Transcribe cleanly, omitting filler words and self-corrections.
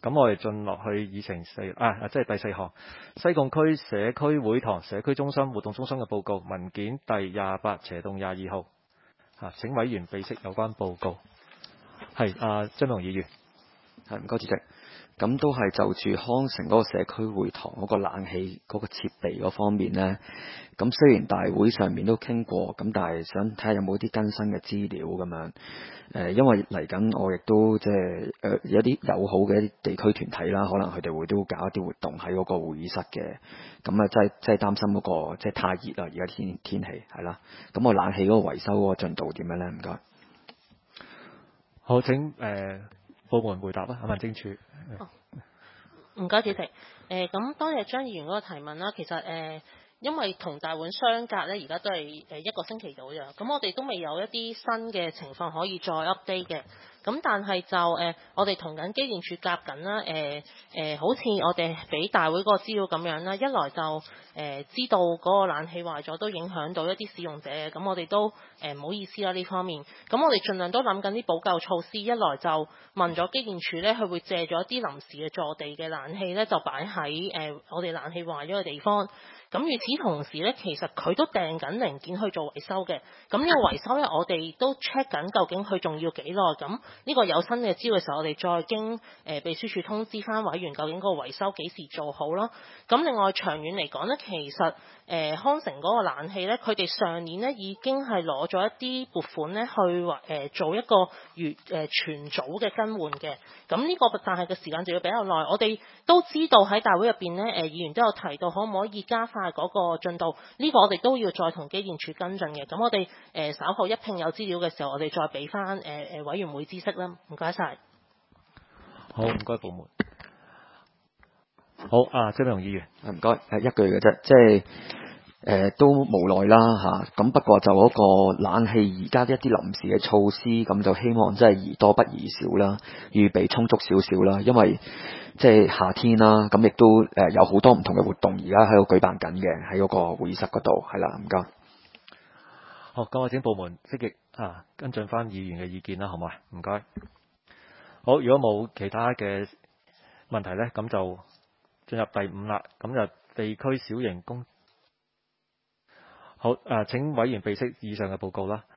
咁我哋進落去議程即係第4項，西貢區社區會堂社區中心活動中心嘅報告文件第28/22號。請委員備悉有關報告。係張明議員。 係，唔該主席。咁都係就住康城嗰個社區會堂嗰個冷氣嗰個設備嗰方面呢。咁雖然大會上面都傾過，咁但係想睇下有冇啲更新嘅資料咁樣。因為嚟緊我亦都即係有啲友好嘅一啲地區團體啦，可能佢哋會都搞一啲活動喺嗰個會議室嘅。咁真係擔心嗰個即係太熱啦，而家天氣係啦。咁我冷氣嗰個維修嗰個進度點樣呢？唔該。 好，請部門回答啦，民政處。 唔該，主席。咁當日張議員嗰個提問啦，其實因為同大會相隔咧，而家都係1個星期到啫。咁我哋都未有一啲新嘅情況可以再 update 嘅。咁但係就我哋同緊機電署夾緊啦。好似我哋俾大會嗰個資料咁樣啦，一來就知道嗰個冷氣壞咗，都影響到一啲使用者嘅。咁我哋都唔好意思啦呢方面。咁我哋盡量都諗緊啲補救措施。一來就問咗機電署咧，佢會借咗一啲臨時嘅坐地嘅冷氣咧，就擺喺我哋冷氣壞咗嘅地方。咁與此同時咧，其實佢都訂緊零件去做維修嘅。咁呢個維修咧，我哋都 check 緊究竟佢仲要幾耐。咁呢個有新嘅資料嘅時候，我哋再經秘書處通知翻委員，究竟嗰個維修幾時做好啦。咁另外長遠嚟講咧，其實康城嗰個冷氣咧，佢哋上年咧已經係攞咗一啲撥款咧去做一個全組嘅更換嘅。咁呢個但係個時間就要比較耐。我哋都知道喺大會入邊咧，議員都有提到可唔可以加快嗰個進度。呢個我哋都要再同機電署跟進嘅。咁我哋稍後一拼有資料嘅時候，我哋再俾翻委員會知悉啦。唔該晒。 好，唔該部門。好，張明議員。 唔該，一句嘅啫，即係都無奈啦嚇。咁不過就嗰個冷氣而家一啲臨時嘅措施，咁就希望真係宜多不宜少啦，預備充足少少啦。因為即係夏天啦，咁亦都有好多唔同嘅活動，而家喺度舉辦緊嘅，喺嗰個會議室嗰度，係啦，唔該。 好，咁我請部門積極跟進翻議員嘅意見啦，好嘛？唔該。好，如果冇其他嘅問題咧，咁就進入第5啦。咁就地區小型工。好，請委員備悉以上嘅報告啦。